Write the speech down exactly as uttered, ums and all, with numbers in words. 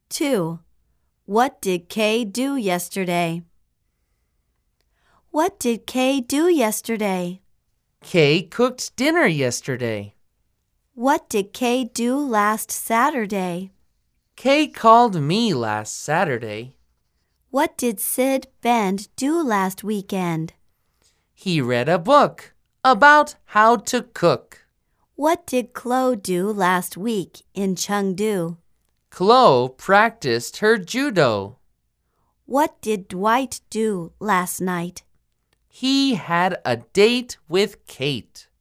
two. What did Kay do yesterday? What did Kay do yesterday? Kay cooked dinner yesterday. What did Kay do last Saturday? Kay called me last Saturday. What did Sid Bend do last weekend? He read a book about how to cook. What did Chloe do last week in Chengdu? Chloe practiced her judo. What did Dwight do last night? He had a date with Kate.